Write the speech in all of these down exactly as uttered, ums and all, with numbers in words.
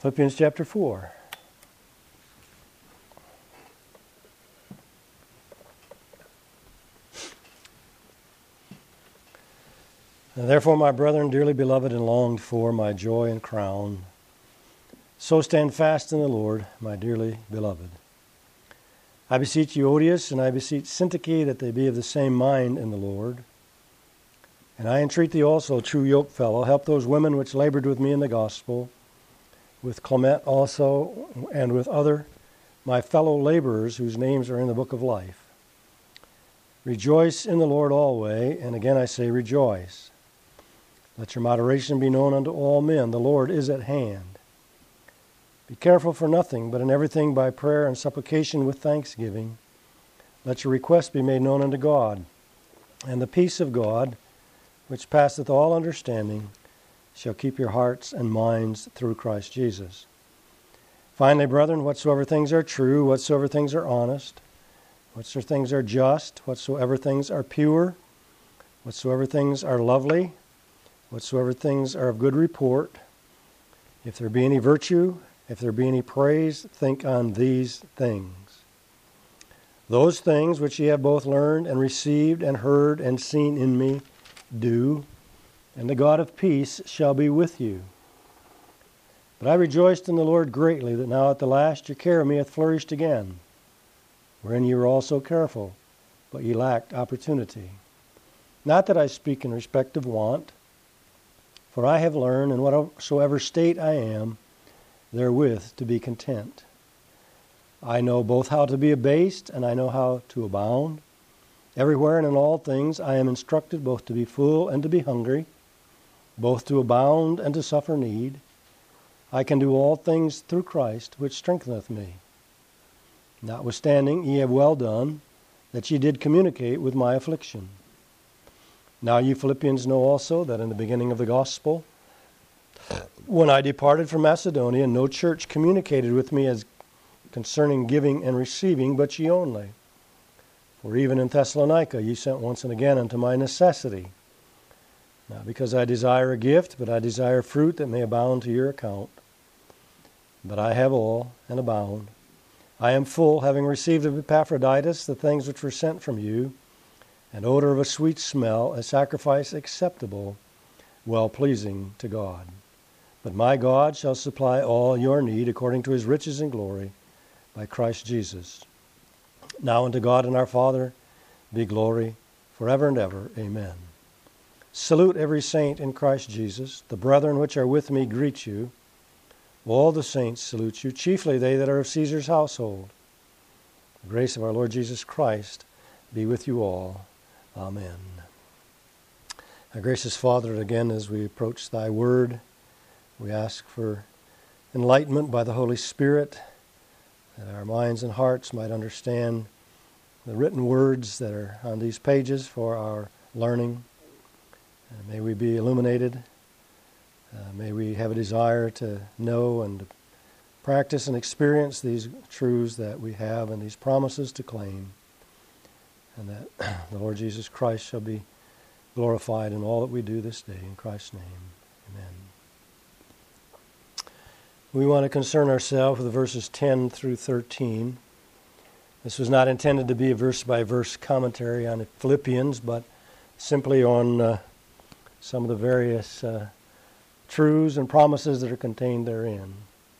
Philippians chapter four. And therefore, my brethren, dearly beloved and longed for, my joy and crown, so stand fast in the Lord, my dearly beloved. I beseech Euodias and I beseech Syntyche that they be of the same mind in the Lord. And I entreat thee also, true yokefellow, help those women which labored with me in the gospel, with Clement also, and with other my fellow laborers whose names are in the book of life. Rejoice in the Lord always, and again I say rejoice. Let your moderation be known unto all men. The Lord is at hand. Be careful for nothing, but in everything by prayer and supplication with thanksgiving. Let your requests be made known unto God. And the peace of God, which passeth all understanding, shall keep your hearts and minds through Christ Jesus. Finally, brethren, whatsoever things are true, whatsoever things are honest, whatsoever things are just, whatsoever things are pure, whatsoever things are lovely, whatsoever things are of good report, if there be any virtue, if there be any praise, think on these things. Those things which ye have both learned and received and heard and seen in me, do, and the God of peace shall be with you. But I rejoiced in the Lord greatly that now at the last your care of me hath flourished again, wherein ye were also careful, but ye lacked opportunity. Not that I speak in respect of want, for I have learned in whatsoever state I am, therewith to be content. I know both how to be abased, and I know how to abound. Everywhere and in all things I am instructed both to be full and to be hungry, both to abound and to suffer need. I can do all things through Christ, which strengtheneth me. Notwithstanding, ye have well done, that ye did communicate with my affliction. Now ye Philippians know also that in the beginning of the gospel, when I departed from Macedonia, no church communicated with me as concerning giving and receiving, but ye only. For even in Thessalonica ye sent once and again unto my necessity. Not because I desire a gift, but I desire fruit that may abound to your account. But I have all, and abound. I am full, having received of Epaphroditus the things which were sent from you, an odor of a sweet smell, a sacrifice acceptable, well-pleasing to God. But my God shall supply all your need according to his riches and glory by Christ Jesus. Now unto God and our Father be glory forever and ever. Amen. Salute every saint in Christ Jesus. The brethren which are with me greet you. All the saints salute you, chiefly they that are of Caesar's household. The grace of our Lord Jesus Christ be with you all. Amen. Our gracious Father, again as we approach thy word, we ask for enlightenment by the Holy Spirit, that our minds and hearts might understand the written words that are on these pages for our learning. And may we be illuminated. Uh, may we have a desire to know and to practice and experience these truths that we have and these promises to claim. And that the Lord Jesus Christ shall be glorified in all that we do this day. In Christ's name, amen. We want to concern ourselves with verses ten through thirteen. This was not intended to be a verse-by-verse commentary on Philippians, but simply on uh, some of the various uh, truths and promises that are contained therein.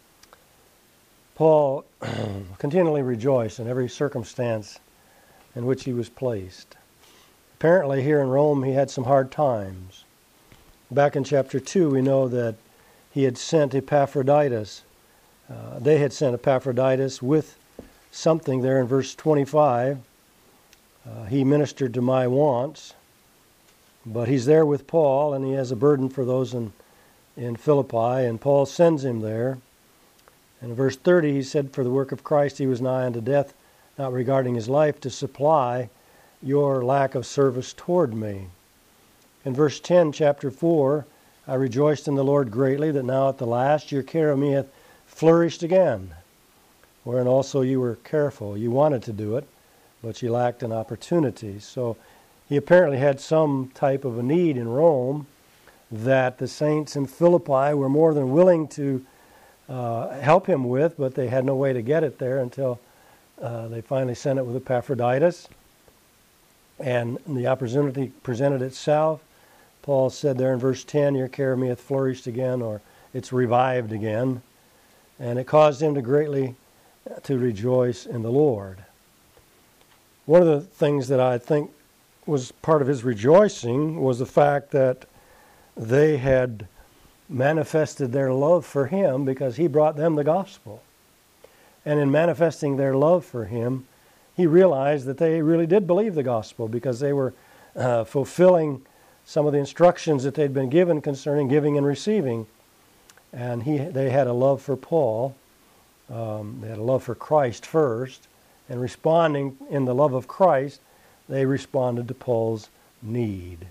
Paul continually rejoiced in every circumstance in which he was placed. Apparently here in Rome he had some hard times. Back in chapter two we know that he had sent Epaphroditus. Uh, they had sent Epaphroditus with something there in verse twenty-five. Uh, he ministered to my wants. But he's there with Paul, and he has a burden for those in, in Philippi, and Paul sends him there. And in verse thirty he said, for the work of Christ he was nigh unto death, not regarding his life, to supply your lack of service toward me. In verse ten, chapter four, I rejoiced in the Lord greatly that now at the last your care of me hath flourished again, wherein also you were careful. You wanted to do it, but you lacked an opportunity. So he apparently had some type of a need in Rome that the saints in Philippi were more than willing to uh, help him with, but they had no way to get it there until uh, they finally sent it with Epaphroditus. And the opportunity presented itself. Paul said there in verse ten, your care of me hath flourished again, or it's revived again. And it caused him to greatly to rejoice in the Lord. One of the things that I think was part of his rejoicing was the fact that they had manifested their love for him because he brought them the gospel. And in manifesting their love for him, he realized that they really did believe the gospel because they were uh, fulfilling some of the instructions that they'd been given concerning giving and receiving. And he, they had a love for Paul. Um, they had a love for Christ first. And responding in the love of Christ, they responded to Paul's need.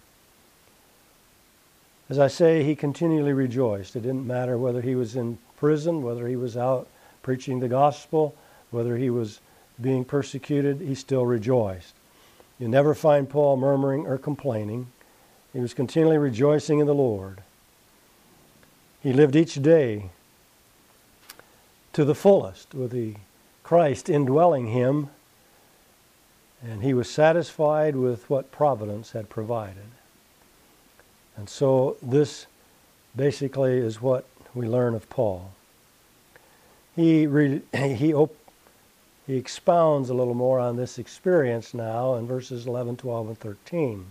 As I say, he continually rejoiced. It didn't matter whether he was in prison, whether he was out preaching the gospel, whether he was being persecuted, he still rejoiced. You never find Paul murmuring or complaining. He was continually rejoicing in the Lord. He lived each day to the fullest with the Christ indwelling him, and he was satisfied with what providence had provided. And so this basically is what we learn of Paul. He re, he op, he expounds a little more on this experience now in verses eleven, twelve, and thirteen.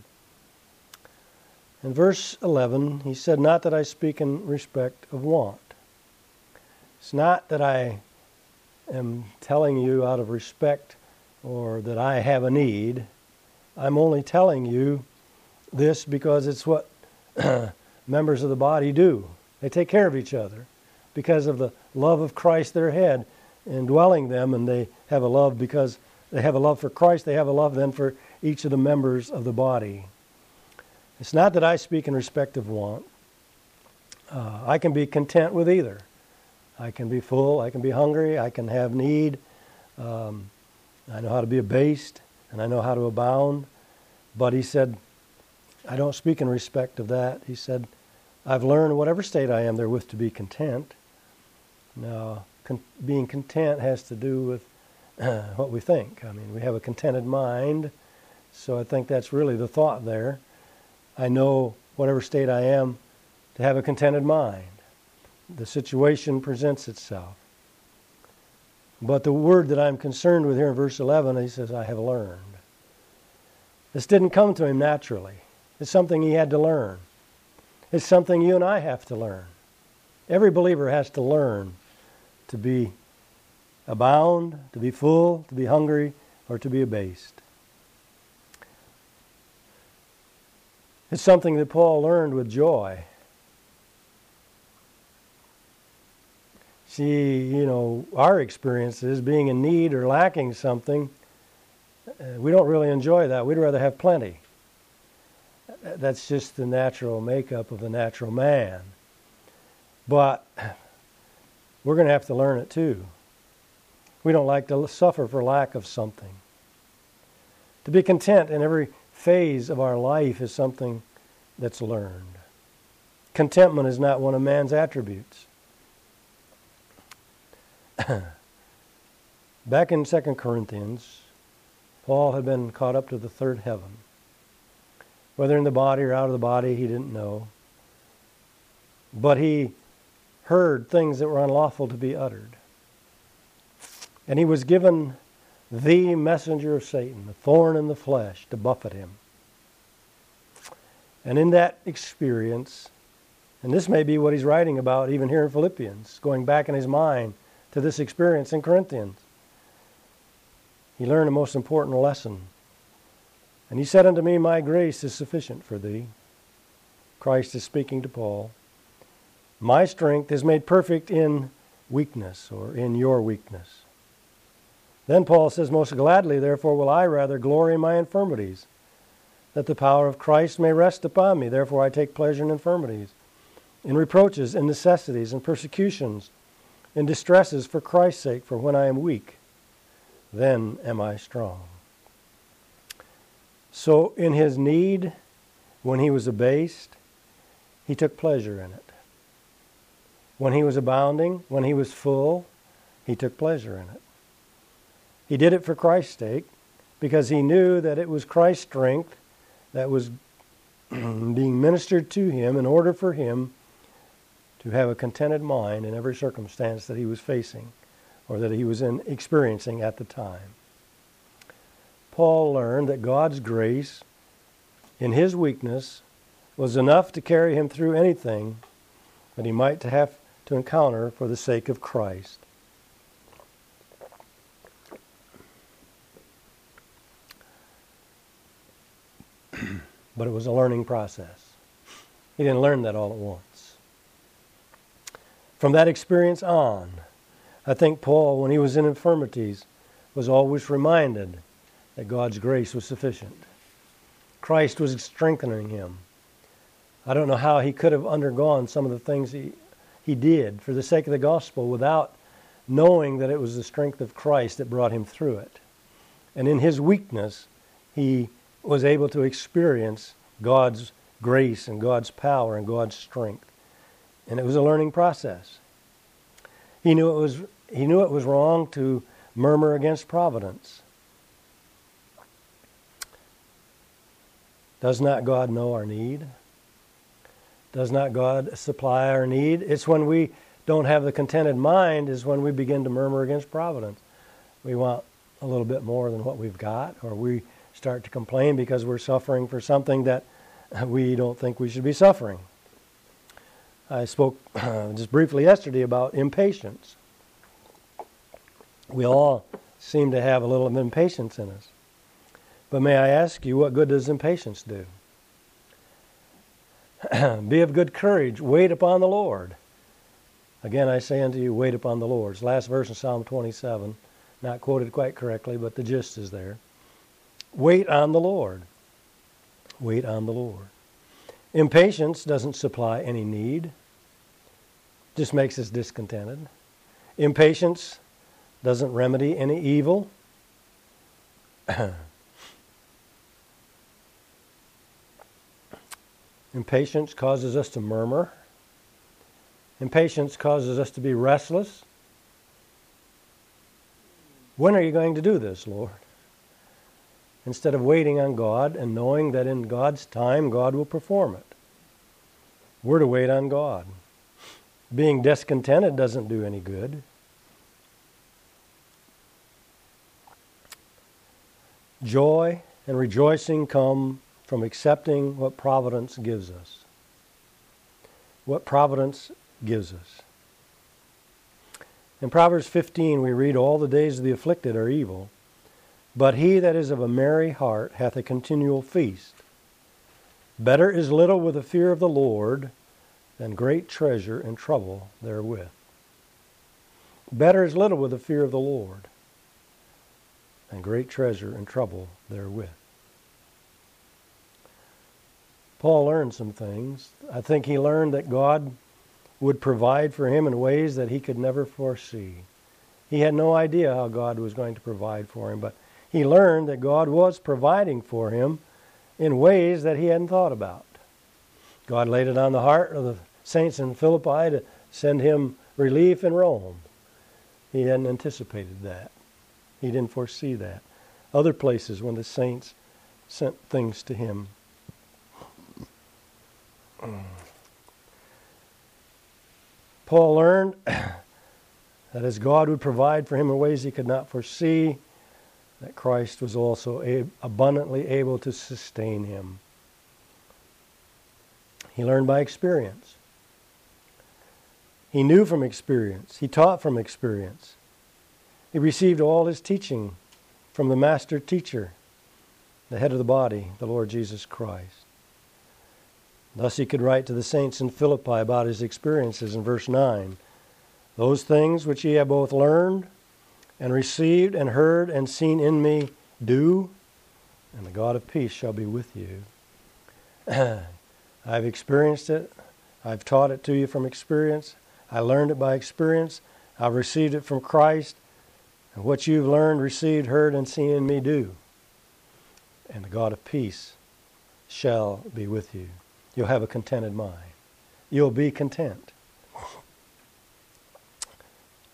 In verse eleven, he said, not that I speak in respect of want. It's not that I am telling you out of respect or that I have a need. I'm only telling you this because it's what members of the body do. They take care of each other because of the love of Christ their head indwelling them, and they have a love because they have a love for Christ. They have a love then for each of the members of the body. It's not that I speak in respect of want. Uh, I can be content with either. I can be full, I can be hungry, I can have need. Um, I know how to be abased, and I know how to abound. But he said, I don't speak in respect of that. He said, I've learned whatever state I am therewith to be content. Now, con- being content has to do with uh, what we think. I mean, we have a contented mind, so I think that's really the thought there. I know whatever state I am to have a contented mind. The situation presents itself. But the word that I'm concerned with here in verse eleven, he says, I have learned. This didn't come to him naturally. It's something he had to learn. It's something you and I have to learn. Every believer has to learn to be abound, to be full, to be hungry, or to be abased. It's something that Paul learned with joy. See, you know, our experiences, being in need or lacking something, uh, we don't really enjoy that. We'd rather have plenty. That's just the natural makeup of the natural man. But we're going to have to learn it too. We don't like to suffer for lack of something. To be content in every phase of our life is something that's learned. Contentment is not one of man's attributes. Back in Second Corinthians, Paul had been caught up to the third heaven. Whether in the body or out of the body, he didn't know. But he heard things that were unlawful to be uttered. And he was given the messenger of Satan, the thorn in the flesh, to buffet him. And in that experience, and this may be what he's writing about even here in Philippians, going back in his mind to this experience in Corinthians, he learned a most important lesson. And he said unto me, my grace is sufficient for thee. Christ is speaking to Paul. My strength is made perfect in weakness, or in your weakness. Then Paul says, most gladly, therefore, will I rather glory in my infirmities, that the power of Christ may rest upon me. Therefore I take pleasure in infirmities, in reproaches, in necessities, in persecutions, in distresses for Christ's sake. For when I am weak, then am I strong. So in his need, when he was abased, he took pleasure in it. When he was abounding, when he was full, he took pleasure in it. He did it for Christ's sake, because he knew that it was Christ's strength that was being ministered to him in order for him to have a contented mind in every circumstance that he was facing or that he was in experiencing at the time. Paul learned that God's grace in his weakness was enough to carry him through anything that he might have to encounter for the sake of Christ. But it was a learning process. He didn't learn that all at once. From that experience on, I think Paul, when he was in infirmities, was always reminded that God's grace was sufficient. Christ was strengthening him. I don't know how he could have undergone some of the things he, he did for the sake of the gospel without knowing that it was the strength of Christ that brought him through it. And in his weakness, he was able to experience God's grace and God's power and God's strength. And it was a learning process. He knew it was he knew it was wrong to murmur against providence. Does not God know our need? Does not God supply our need? It's when we don't have the contented mind is when we begin to murmur against providence. We want a little bit more than what we've got, or we start to complain because we're suffering for something that we don't think we should be suffering. I spoke uh, just briefly yesterday about impatience. We all seem to have a little of impatience in us. But may I ask you, what good does impatience do? Be of good courage, wait upon the Lord. Again, I say unto you, wait upon the Lord. It's the last verse in Psalm twenty-seven. Not quoted quite correctly, but the gist is there. Wait on the Lord. Wait on the Lord. Impatience doesn't supply any need. Just makes us discontented. Impatience doesn't remedy any evil. Impatience causes us to murmur. Impatience causes us to be restless. When are you going to do this, Lord? Instead of waiting on God and knowing that in God's time God will perform it. We're to wait on God. Being discontented doesn't do any good. Joy and rejoicing come from accepting what providence gives us. What providence gives us. In Proverbs fifteen we read, all the days of the afflicted are evil, but he that is of a merry heart hath a continual feast. Better is little with the fear of the Lord than great treasure and trouble therewith. Better is little with the fear of the Lord than great treasure and trouble therewith. Paul learned some things. I think he learned that God would provide for him in ways that he could never foresee. He had no idea how God was going to provide for him, but he learned that God was providing for him in ways that he hadn't thought about. God laid it on the heart of the saints in Philippi to send him relief in Rome. He hadn't anticipated that. He didn't foresee that. Other places when the saints sent things to him. Paul learned that as God would provide for him in ways he could not foresee, that Christ was also ab- abundantly able to sustain him. He learned by experience. He knew from experience. He taught from experience. He received all his teaching from the master teacher, the head of the body, the Lord Jesus Christ. Thus he could write to the saints in Philippi about his experiences in verse nine. Those things which ye have both learned and received and heard and seen in me, do, and the God of peace shall be with you. I've experienced it. I've taught it to you from experience. I learned it by experience. I've received it from Christ. And what you've learned, received, heard, and seen in me, do. And the God of peace shall be with you. You'll have a contented mind. You'll be content.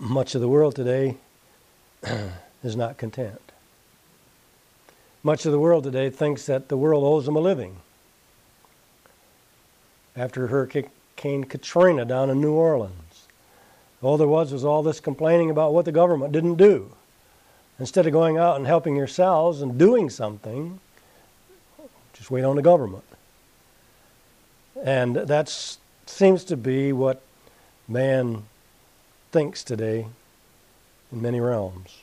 much of the world today is not content. Much of the world today thinks that the world owes them a living. After Hurricane Katrina down in New Orleans, all there was was all this complaining about what the government didn't do. Instead of going out and helping yourselves and doing something, just wait on the government. And that seems to be what man thinks today in many realms.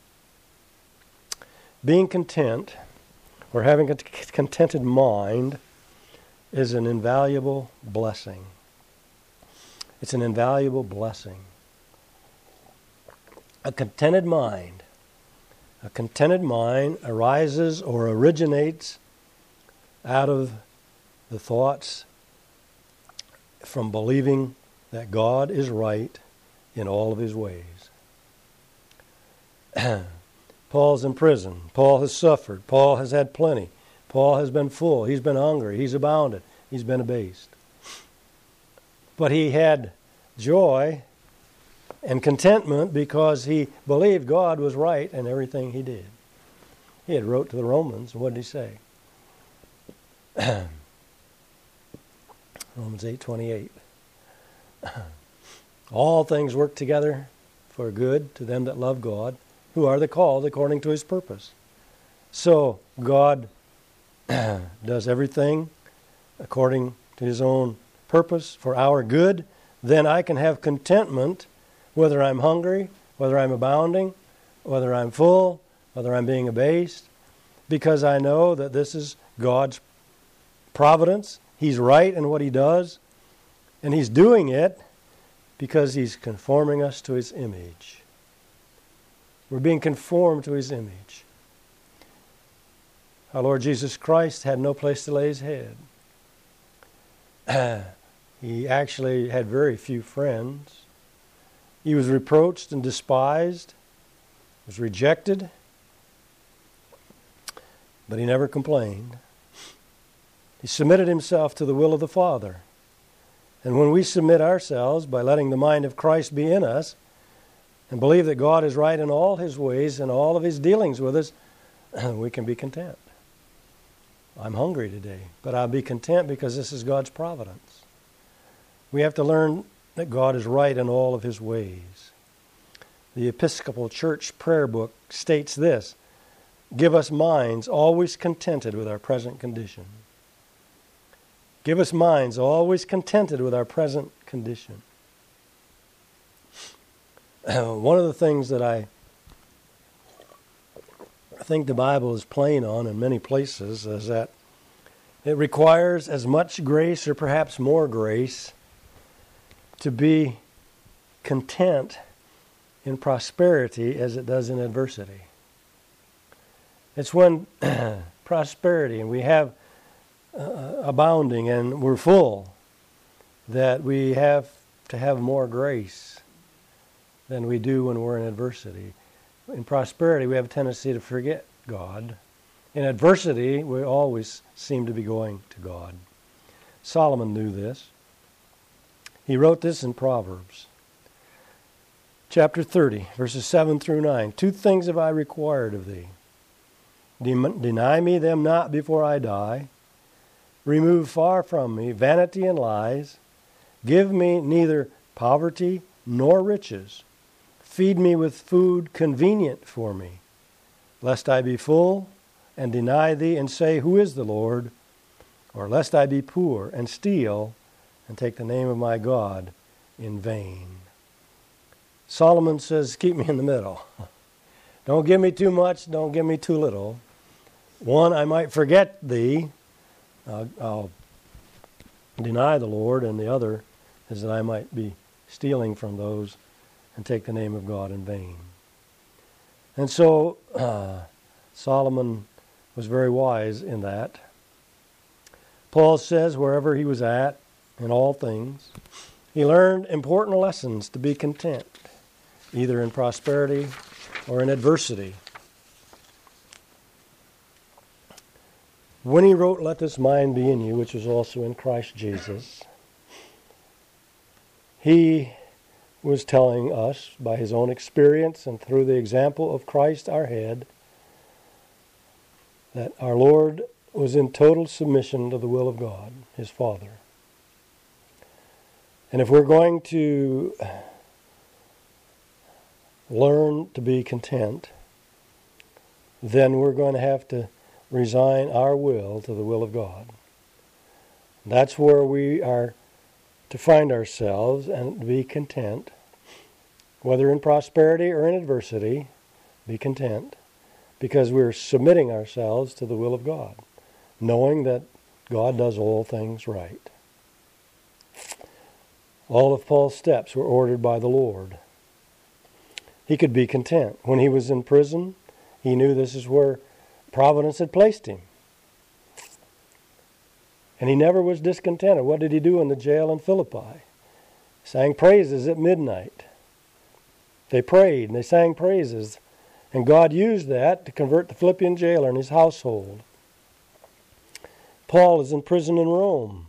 Being content, or having a contented mind, is an invaluable blessing. It's an invaluable blessing. A contented mind, a contented mind arises or originates out of the thoughts from believing that God is right in all of his ways. Paul's in prison. Paul has suffered. Paul has had plenty. Paul has been full. He's been hungry. He's abounded. He's been abased. But he had joy and contentment because he believed God was right in everything he did. He had wrote to the Romans, and what did he say? Romans eight twenty-eight. All things work together for good to them that love God, who are the called according to his purpose. So God does everything according to his own purpose for our good. Then I can have contentment whether I'm hungry, whether I'm abounding, whether I'm full, whether I'm being abased, because I know that this is God's providence. He's right in what he does, and he's doing it because he's conforming us to his image. We're being conformed to his image. Our Lord Jesus Christ had no place to lay his head. He actually had very few friends. He was reproached and despised, was rejected, but he never complained. He submitted himself to the will of the Father. And when we submit ourselves by letting the mind of Christ be in us and believe that God is right in all his ways and all of his dealings with us, we can be content. I'm hungry today, but I'll be content because this is God's providence. We have to learn that God is right in all of his ways. The Episcopal Church prayer book states this: give us minds always contented with our present condition. Give us minds always contented with our present condition. One of the things that I think the Bible is plain on in many places is that it requires as much grace or perhaps more grace to be content in prosperity as it does in adversity. It's when prosperity and we have uh, abounding and we're full that we have to have more grace than we do when we're in adversity. In prosperity, we have a tendency to forget God. In adversity, we always seem to be going to God. Solomon knew this. He wrote this in Proverbs. Chapter thirty, verses seven through nine. Two things have I required of thee. Deny me them not before I die. Remove far from me vanity and lies. Give me neither poverty nor riches. Feed me with food convenient for me, lest I be full and deny thee and say, who is the Lord? Or lest I be poor and steal and take the name of my God in vain. Solomon says, keep me in the middle. Don't give me too much, don't give me too little. One, I might forget thee, uh, I'll deny the Lord, and the other is that I might be stealing from those and take the name of God in vain. And so uh, Solomon was very wise in that. Paul says wherever he was at, in all things, he learned important lessons to be content, either in prosperity or in adversity. When he wrote, let this mind be in you, which was also in Christ Jesus, he was telling us by his own experience and through the example of Christ our head that our Lord was in total submission to the will of God, his Father. And if we're going to learn to be content, then we're going to have to resign our will to the will of God. That's where we are to find ourselves and to be content, whether in prosperity or in adversity, be content, because we're submitting ourselves to the will of God, knowing that God does all things right. All of Paul's steps were ordered by the Lord. He could be content. When he was in prison, he knew this is where providence had placed him. And he never was discontented. What did he do in the jail in Philippi? Sang praises at midnight. They prayed and they sang praises. And God used that to convert the Philippian jailer and his household. Paul is in prison in Rome.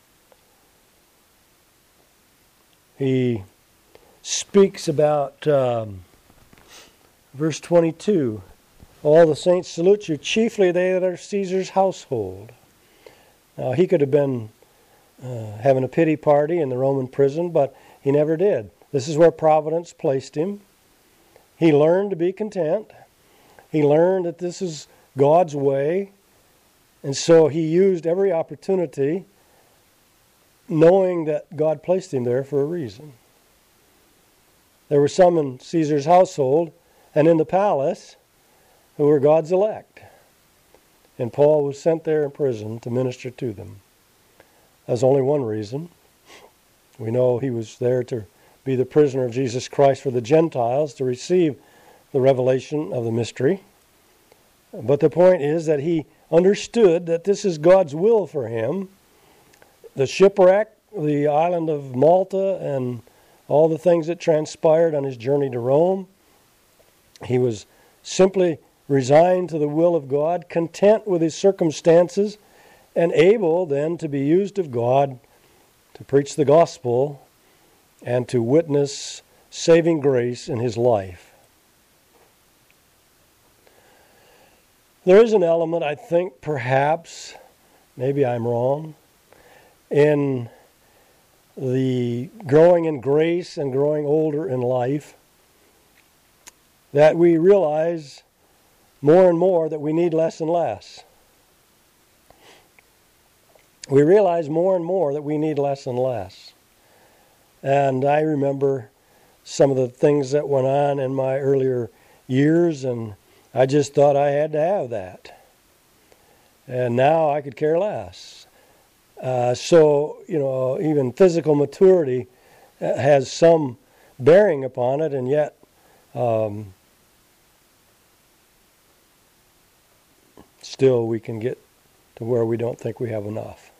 He speaks about um, verse twenty-two. All the saints salute you, chiefly they that are Caesar's household. Now, he could have been uh, having a pity party in the Roman prison, but he never did. This is where providence placed him. He learned to be content. He learned that this is God's way. And so he used every opportunity, knowing that God placed him there for a reason. There were some in Caesar's household and in the palace who were God's elect. And Paul was sent there in prison to minister to them. There's only one reason. We know he was there to be the prisoner of Jesus Christ for the Gentiles, to receive the revelation of the mystery. But the point is that he understood that this is God's will for him. The shipwreck, the island of Malta, and all the things that transpired on his journey to Rome, he was simply resigned to the will of God, content with his circumstances, and able then to be used of God to preach the gospel and to witness saving grace in his life. There is an element, I think, perhaps, maybe I'm wrong, in the growing in grace and growing older in life, that we realize more and more that we need less and less. We realize more and more that we need less and less. And I remember some of the things that went on in my earlier years, and I just thought I had to have that. And now I could care less. Uh, so, you know, even physical maturity has some bearing upon it, and yet um, still we can get to where we don't think we have enough.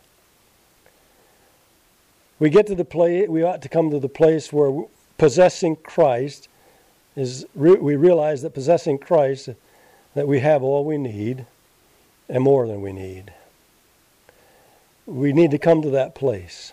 We get to the place, we ought to come to the place where possessing Christ is, we realize that possessing Christ, that we have all we need and more than we need. We need to come to that place.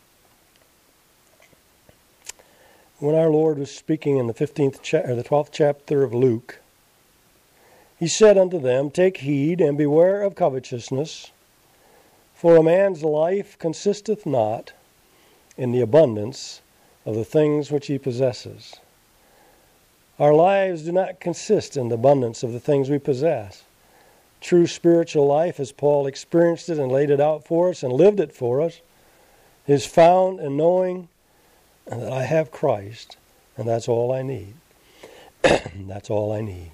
When our Lord was speaking in the fifteenth cha- or the twelfth chapter of Luke, he said unto them, Take heed and beware of covetousness, for a man's life consisteth not in the abundance of the things which he possesses. Our lives do not consist in the abundance of the things we possess. True spiritual life, as Paul experienced it and laid it out for us and lived it for us, is found in knowing that I have Christ, and that's all I need. That's all I need.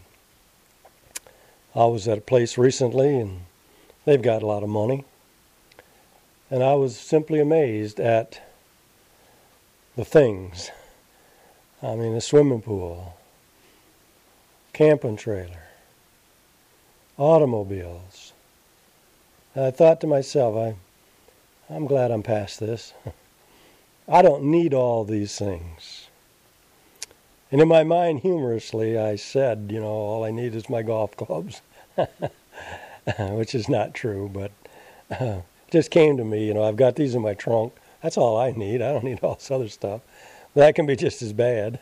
I was at a place recently, and they've got a lot of money, and I was simply amazed at the things. I mean, a swimming pool, camping trailer, automobiles. And I thought to myself, I, I'm glad I'm past this. I don't need all these things. And in my mind, humorously, I said, you know, all I need is my golf clubs. Which is not true, but uh, it just came to me, you know, I've got these in my trunk. That's all I need. I don't need all this other stuff. That can be just as bad.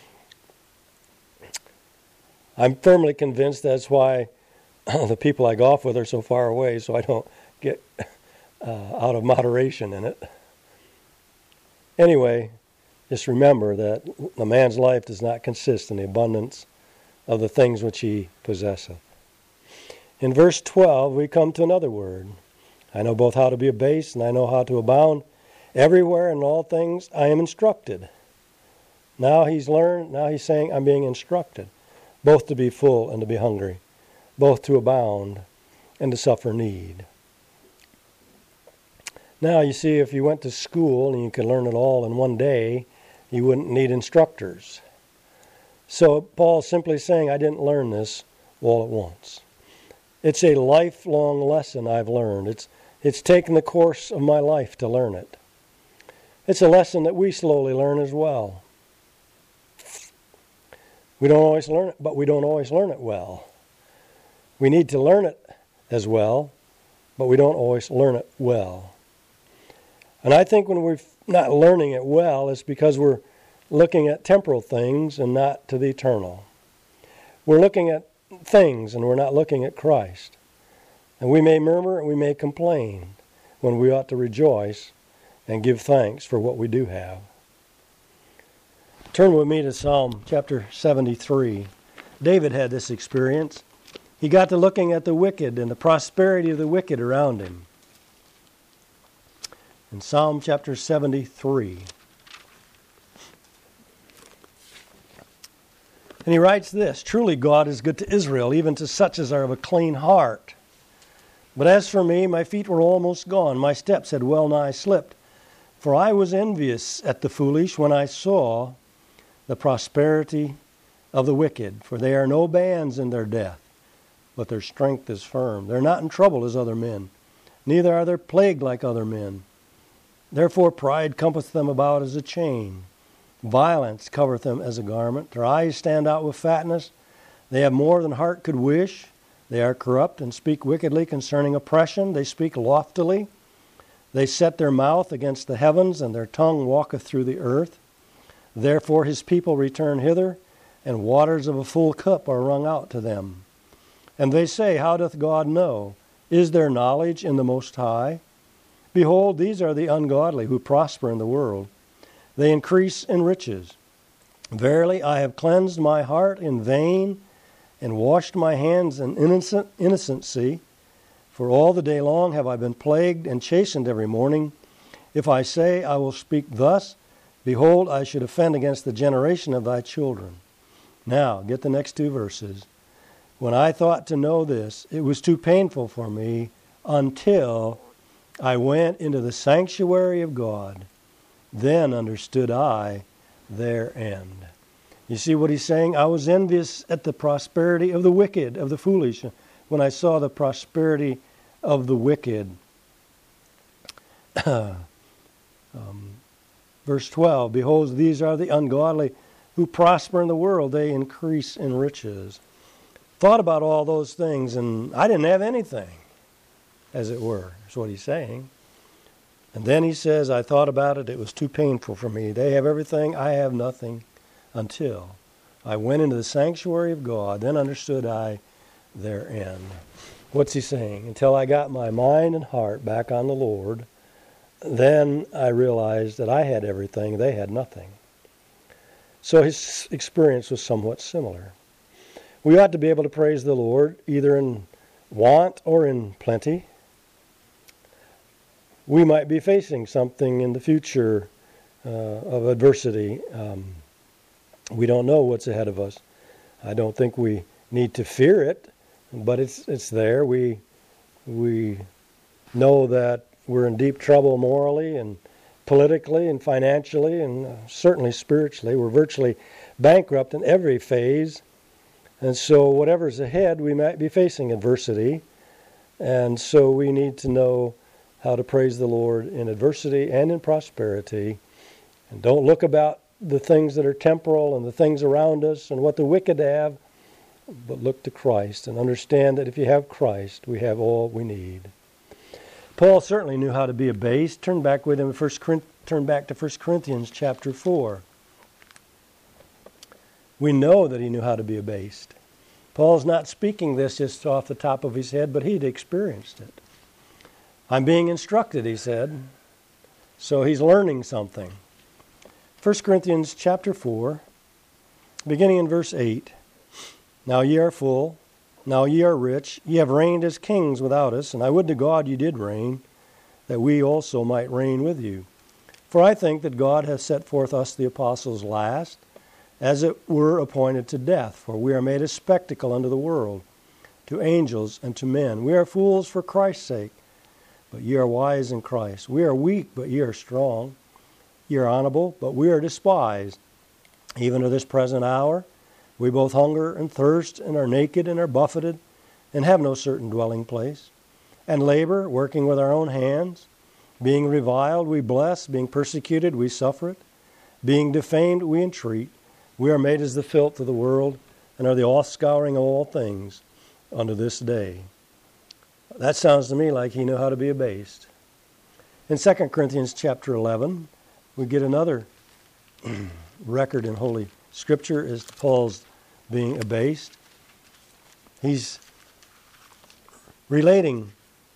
I'm firmly convinced that's why the people I golf with are so far away, so I don't get uh, out of moderation in it. Anyway, just remember that a man's life does not consist in the abundance of the things which he possesseth. In verse twelve, we come to another word. I know both how to be abased and I know how to abound. Everywhere in all things I am instructed. Now he's learned, now he's saying I'm being instructed, both to be full and to be hungry, both to abound and to suffer need. Now you see, if you went to school and you could learn it all in one day, you wouldn't need instructors. So Paul's simply saying, I didn't learn this all at once. It's a lifelong lesson I've learned. It's, it's taken the course of my life to learn it. It's a lesson that we slowly learn as well. We don't always learn it, but we don't always learn it well. We need to learn it as well, but we don't always learn it well. And I think when we're not learning it well, it's because we're looking at temporal things and not to the eternal. We're looking at things and we're not looking at Christ. And we may murmur and we may complain when we ought to rejoice and give thanks for what we do have. Turn with me to Psalm chapter seventy-three. David had this experience. He got to looking at the wicked and the prosperity of the wicked around him. In Psalm chapter seventy-three. And he writes this, Truly God is good to Israel, even to such as are of a clean heart. But as for me, my feet were almost gone, my steps had well nigh slipped. For I was envious at the foolish when I saw the prosperity of the wicked. For they are no bands in their death, but their strength is firm. They're not in trouble as other men, neither are they plagued like other men. Therefore pride compasseth them about as a chain. Violence covereth them as a garment. Their eyes stand out with fatness. They have more than heart could wish. They are corrupt and speak wickedly concerning oppression. They speak loftily. They set their mouth against the heavens, and their tongue walketh through the earth. Therefore his people return hither, and waters of a full cup are wrung out to them. And they say, How doth God know? Is there knowledge in the Most High? Behold, these are the ungodly who prosper in the world. They increase in riches. Verily, I have cleansed my heart in vain, and washed my hands in innocent innocency. For all the day long have I been plagued and chastened every morning. If I say, I will speak thus, behold, I should offend against the generation of thy children. Now, get the next two verses. When I thought to know this, it was too painful for me until I went into the sanctuary of God. Then understood I their end. You see what he's saying? I was envious at the prosperity of the wicked, of the foolish, when I saw the prosperity of the wicked. um, verse twelve, Behold, these are the ungodly who prosper in the world. They increase in riches. Thought about all those things, and I didn't have anything, as it were. That's what he's saying. And then he says, I thought about it. It was too painful for me. They have everything. I have nothing. Until I went into the sanctuary of God, then understood I their end. What's he saying? Until I got my mind and heart back on the Lord, then I realized that I had everything, they had nothing. So his experience was somewhat similar. We ought to be able to praise the Lord either in want or in plenty. We might be facing something in the future uh, of adversity. Um, We don't know what's ahead of us. I don't think we need to fear it, but it's it's there. We we know that we're in deep trouble morally and politically and financially and uh, certainly spiritually. We're virtually bankrupt in every phase. And so whatever's ahead, we might be facing adversity. And so we need to know how to praise the Lord in adversity and in prosperity. And don't look about the things that are temporal and the things around us and what the wicked have, but look to Christ and understand that if you have Christ, we have all we need. Paul certainly knew how to be abased. Turn back with him, first, turn back to First Corinthians chapter four. We know that he knew how to be abased. Paul's not speaking this just off the top of his head, but he'd experienced it. I'm being instructed, he said. So he's learning something. First Corinthians chapter four, beginning in verse eight. Now ye are full, now ye are rich, ye have reigned as kings without us, and I would to God ye did reign, that we also might reign with you. For I think that God hath set forth us the apostles last, as it were appointed to death, for we are made a spectacle unto the world, to angels and to men. We are fools for Christ's sake, but ye are wise in Christ. We are weak, but ye are strong. Ye are honorable, but we are despised. Even to this present hour, we both hunger and thirst, and are naked, and are buffeted, and have no certain dwelling place, and labor, working with our own hands. Being reviled, we bless. Being persecuted, we suffer it. Being defamed, we entreat. We are made as the filth of the world, and are the offscouring of all things unto this day. That sounds to me like he knew how to be abased. In Second Corinthians chapter eleven, we get another record in Holy Scripture as to Paul's being abased. He's relating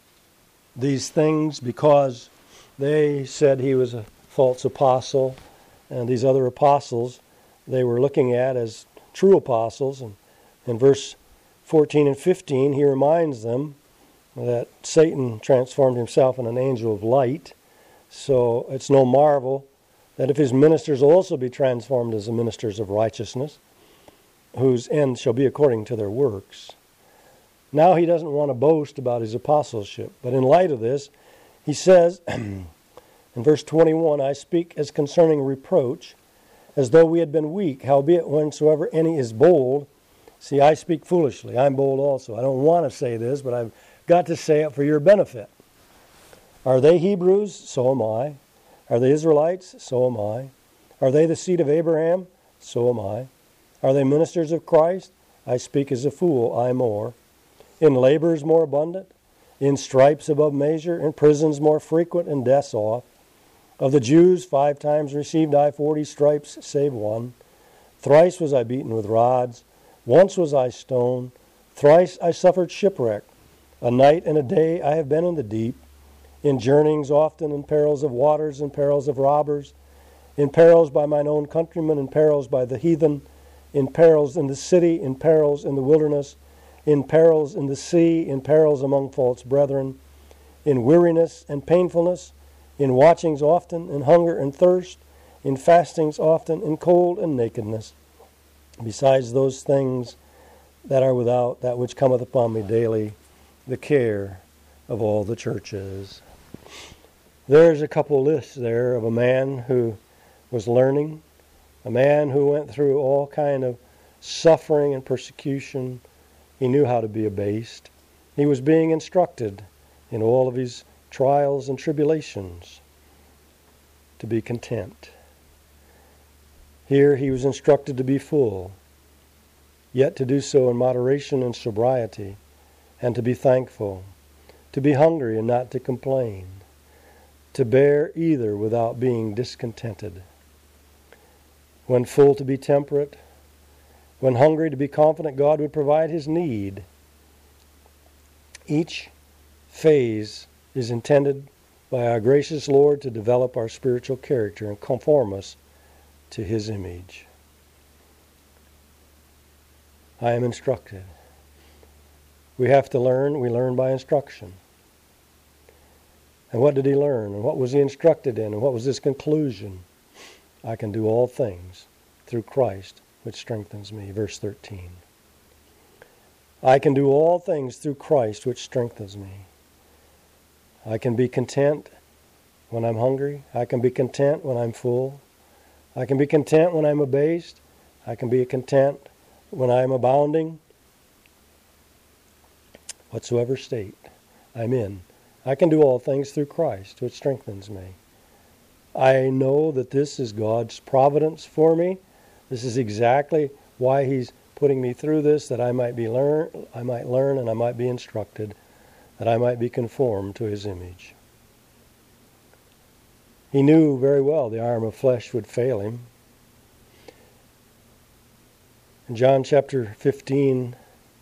these things because they said he was a false apostle, and these other apostles they were looking at as true apostles. And in verse fourteen and fifteen, he reminds them that Satan transformed himself in an angel of light. So it's no marvel that if his ministers also be transformed as the ministers of righteousness, whose end shall be according to their works. Now he doesn't want to boast about his apostleship, but in light of this, he says in verse twenty-one, I speak as concerning reproach, as though we had been weak, howbeit whensoever any is bold. See, I speak foolishly. I'm bold also. I don't want to say this, but I've got to say it for your benefit. Are they Hebrews? So am I. Are they Israelites? So am I. Are they the seed of Abraham? So am I. Are they ministers of Christ? I speak as a fool, I more. In labors more abundant, in stripes above measure, in prisons more frequent, and deaths oft. Of the Jews five times received I forty stripes, save one. Thrice was I beaten with rods, once was I stoned, thrice I suffered shipwreck. A night and a day I have been in the deep, in journeyings often, in perils of waters, in perils of robbers, in perils by mine own countrymen, in perils by the heathen, in perils in the city, in perils in the wilderness, in perils in the sea, in perils among false brethren, in weariness and painfulness, in watchings often, in hunger and thirst, in fastings often, in cold and nakedness, besides those things that are without, that which cometh upon me daily, the care of all the churches. There's a couple lists there of a man who was learning, a man who went through all kind of suffering and persecution. He knew how to be abased. He was being instructed in all of his trials and tribulations to be content. Here he was instructed to be full, yet to do so in moderation and sobriety, and to be thankful, to be hungry and not to complain, to bear either without being discontented. When full, to be temperate, when hungry, to be confident God would provide his need. Each phase is intended by our gracious Lord to develop our spiritual character and conform us to his image. I am instructed. We have to learn. We learn by instruction. And what did he learn? And what was he instructed in? And what was his conclusion? I can do all things through Christ, which strengthens me. Verse thirteen. I can do all things through Christ, which strengthens me. I can be content when I'm hungry. I can be content when I'm full. I can be content when I'm abased. I can be content when I'm abounding. Whatsoever state I'm in, I can do all things through Christ, which strengthens me. I know that this is God's providence for me. This is exactly why he's putting me through this, that I might be learn, I might learn and I might be instructed, that I might be conformed to his image. He knew very well the arm of flesh would fail him. In John chapter fifteen,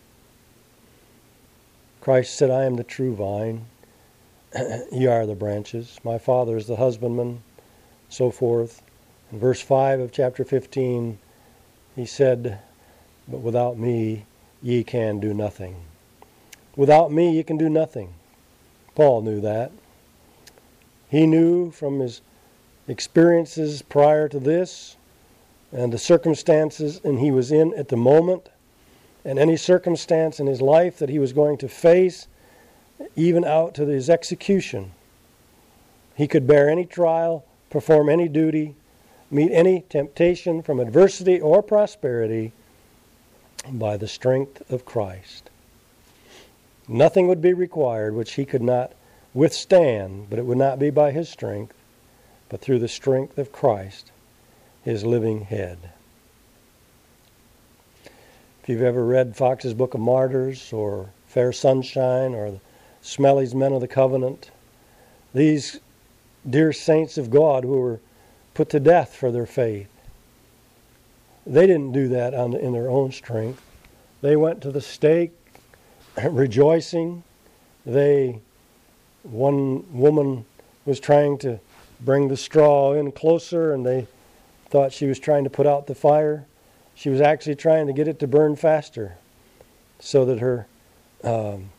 Christ said, I am the true vine, ye are the branches. My Father is the husbandman, so forth. In verse five of chapter fifteen, he said, but without me ye can do nothing. Without me ye can do nothing. Paul knew that. He knew from his experiences prior to this and the circumstances and he was in at the moment and any circumstance in his life that he was going to face, even out to his execution. He could bear any trial, perform any duty, meet any temptation from adversity or prosperity by the strength of Christ. Nothing would be required which he could not withstand, but it would not be by his strength, but through the strength of Christ, his living head. If you've ever read Fox's Book of Martyrs or Fair Sunshine or the Smelley's Men of the Covenant, these dear saints of God who were put to death for their faith, they didn't do that on, in their own strength. They went to the stake rejoicing. They, one woman was trying to bring the straw in closer and they thought she was trying to put out the fire. She was actually trying to get it to burn faster so that her um,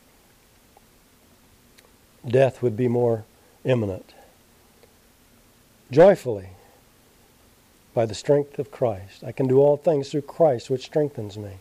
death would be more imminent. Joyfully, by the strength of Christ. I can do all things through Christ, which strengthens me.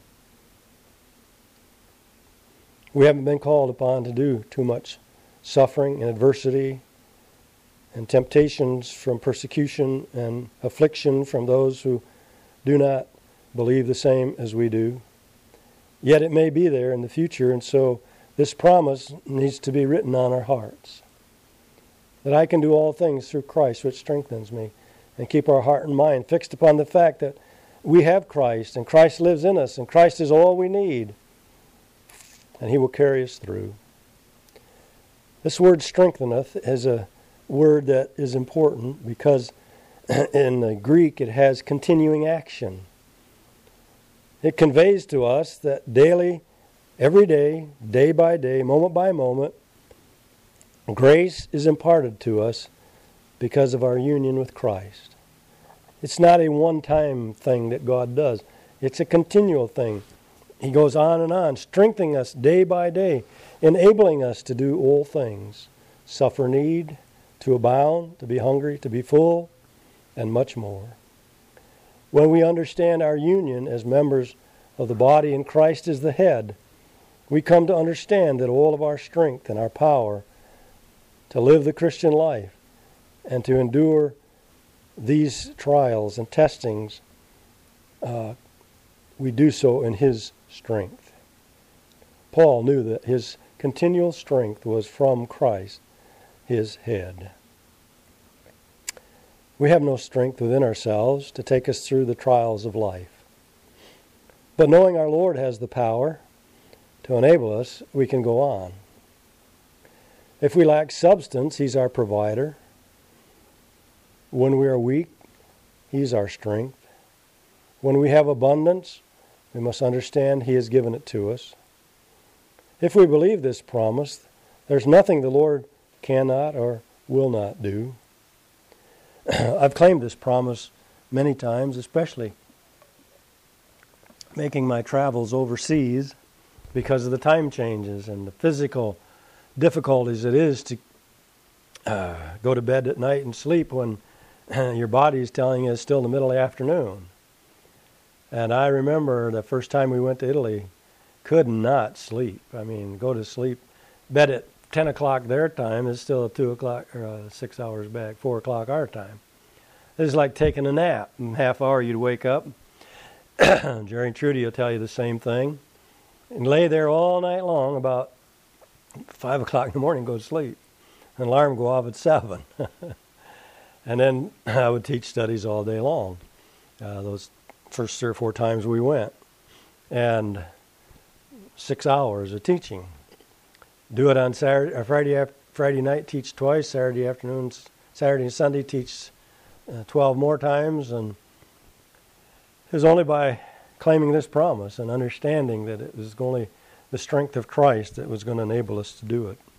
We haven't been called upon to do too much suffering and adversity and temptations from persecution and affliction from those who do not believe the same as we do. Yet it may be there in the future, and so this promise needs to be written on our hearts. That I can do all things through Christ, which strengthens me, and keep our heart and mind fixed upon the fact that we have Christ, and Christ lives in us, and Christ is all we need, and He will carry us through. This word strengtheneth is a word that is important because in the Greek it has continuing action. It conveys to us that daily, every day, day by day, moment by moment, grace is imparted to us because of our union with Christ. It's not a one-time thing that God does. It's a continual thing. He goes on and on, strengthening us day by day, enabling us to do all things, suffer need, to abound, to be hungry, to be full, and much more. When we understand our union as members of the body and Christ is the head, we come to understand that all of our strength and our power to live the Christian life and to endure these trials and testings, uh, we do so in His strength. Paul knew that his continual strength was from Christ, his head. We have no strength within ourselves to take us through the trials of life. But knowing our Lord has the power to enable us, we can go on. If we lack substance, He's our provider. When we are weak, He's our strength. When we have abundance, we must understand He has given it to us. If we believe this promise, there's nothing the Lord cannot or will not do. I've claimed this promise many times, especially making my travels overseas because of the time changes and the physical difficulties it is to uh, go to bed at night and sleep when your body is telling you it's still the middle of the afternoon. And I remember the first time we went to Italy, could not sleep. I mean, go to sleep, bed at ten o'clock their time is still at two o'clock, or uh, six hours back, four o'clock our time. It's like taking a nap. In half hour you'd wake up. Jerry and Trudy will tell you the same thing. And lay there all night long, about five o'clock in the morning, go to sleep. An alarm go off at seven. And then I would teach studies all day long, uh, those first three or four times we went. And six hours of teaching. Do it on Saturday or Friday Friday night, teach twice. Saturday afternoons, Saturday and Sunday, teach uh, twelve more times. And it was only by claiming this promise and understanding that it was only the strength of Christ that was going to enable us to do it.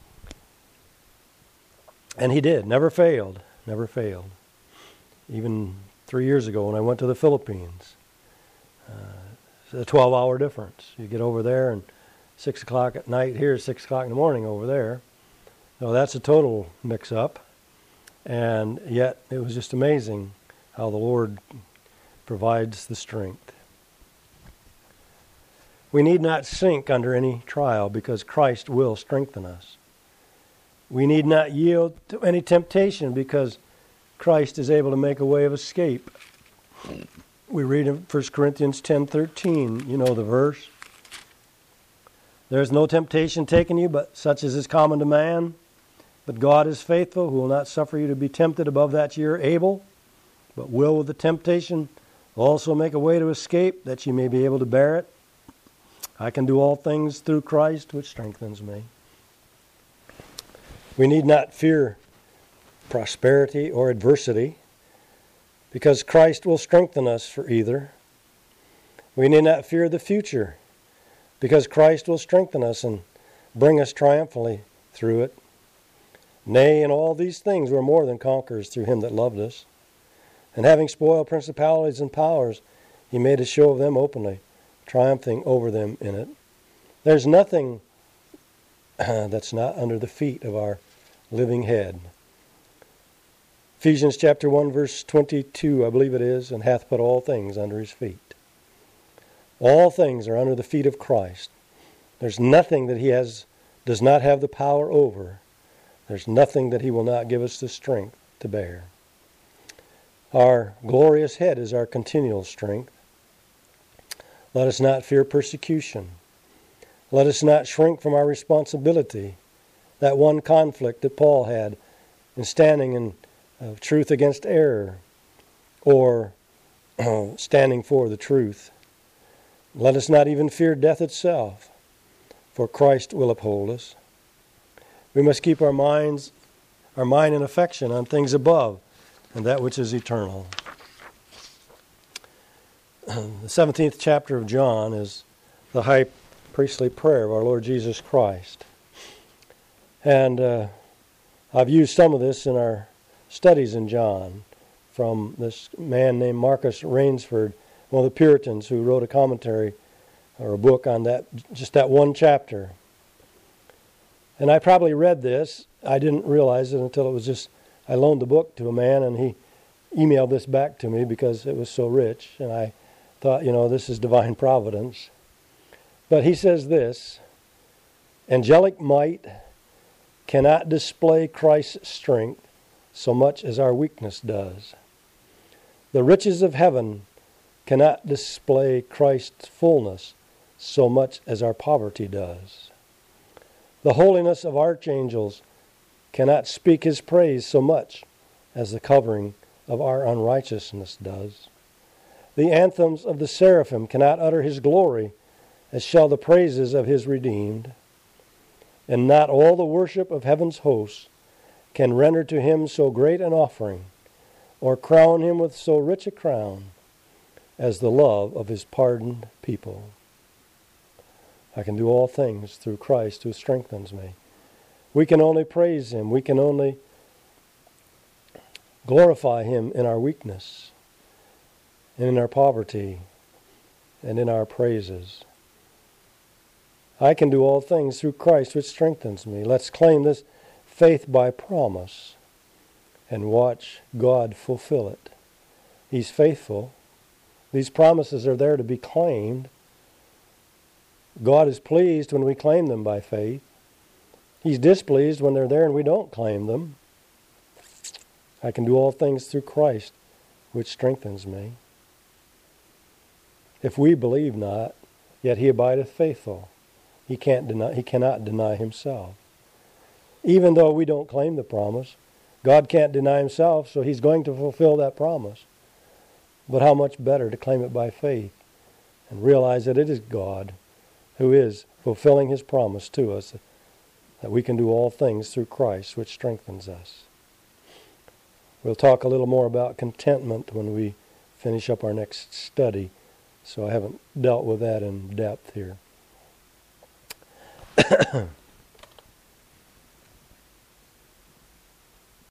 And he did, never failed, never failed. Even three years ago when I went to the Philippines, uh, it's a twelve-hour difference. You get over there and six o'clock at night here, six o'clock in the morning over there. So that's a total mix-up. And yet it was just amazing how the Lord provides the strength. We need not sink under any trial because Christ will strengthen us. We need not yield to any temptation because Christ is able to make a way of escape. We read in First Corinthians ten thirteen, you know the verse. There is no temptation taken you, but such as is common to man. But God is faithful, who will not suffer you to be tempted above that ye are able, but will with the temptation also make a way to escape, that ye may be able to bear it. I can do all things through Christ, which strengthens me. We need not fear prosperity or adversity, because Christ will strengthen us for either. We need not fear the future, because Christ will strengthen us and bring us triumphantly through it. Nay, in all these things we're more than conquerors through him that loved us. And having spoiled principalities and powers, he made a show of them openly, triumphing over them in it. There's nothing that's not under the feet of our living head. Ephesians chapter one, verse twenty-two, I believe it is, and hath put all things under his feet. All things are under the feet of Christ. There's nothing that he has does not have the power over. There's nothing that he will not give us the strength to bear. Our glorious head is our continual strength. Let us not fear persecution. Let us not shrink from our responsibility. That one conflict that Paul had in standing in uh, truth against error, or uh, standing for the truth. Let us not even fear death itself, for Christ will uphold us. We must keep our minds, our mind and affection on things above and that which is eternal. The seventeenth chapter of John is the high priestly prayer of our Lord Jesus Christ. And uh, I've used some of this in our studies in John from this man named Marcus Rainsford, one of the Puritans who wrote a commentary or a book on that, just that one chapter. And I probably read this. I didn't realize it until it was just, I loaned the book to a man and he emailed this back to me because it was so rich. And I thought, you know, this is divine providence. But he says this: angelic might cannot display Christ's strength so much as our weakness does. The riches of heaven cannot display Christ's fullness so much as our poverty does. The holiness of archangels cannot speak his praise so much as the covering of our unrighteousness does. The anthems of the seraphim cannot utter his glory as shall the praises of his redeemed. And not all the worship of heaven's hosts can render to him so great an offering, or crown him with so rich a crown, as the love of his pardoned people. I can do all things through Christ who strengthens me. We can only praise him. We can only glorify him in our weakness, and in our poverty, and in our praises. I can do all things through Christ which strengthens me. Let's claim this faith by promise and watch God fulfill it. He's faithful. These promises are there to be claimed. God is pleased when we claim them by faith. He's displeased when they're there and we don't claim them. I can do all things through Christ which strengthens me. If we believe not, yet he abideth faithful. He can't deny, he cannot deny himself. Even though we don't claim the promise, God can't deny himself, so he's going to fulfill that promise. But how much better to claim it by faith and realize that it is God who is fulfilling his promise to us, that we can do all things through Christ, which strengthens us. We'll talk a little more about contentment when we finish up our next study So I haven't dealt with that in depth here.